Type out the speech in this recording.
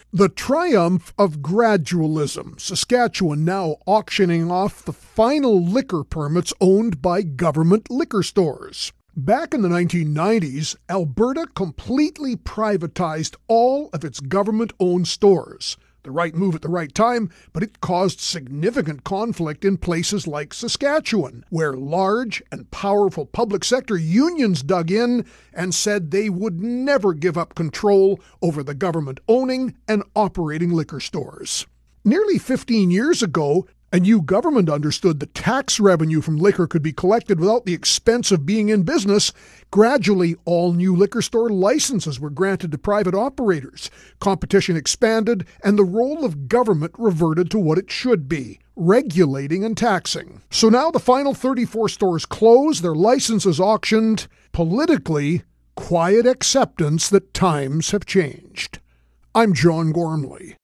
The triumph of gradualism. Saskatchewan now auctioning off the final liquor permits owned by government liquor stores. Back in the 1990s, Alberta completely privatized all of its government-owned stores. The right move at the right time, but it caused significant conflict in places like Saskatchewan, where large and powerful public sector unions dug in and said they would never give up control over the government owning and operating liquor stores. Nearly 15 years ago, a new government understood the tax revenue from liquor could be collected without the expense of being in business. Gradually, all new liquor store licenses were granted to private operators. Competition expanded, and the role of government reverted to what it should be: regulating and taxing. So now the final 34 stores closed, their licenses auctioned. Politically, quiet acceptance that times have changed. I'm John Gormley.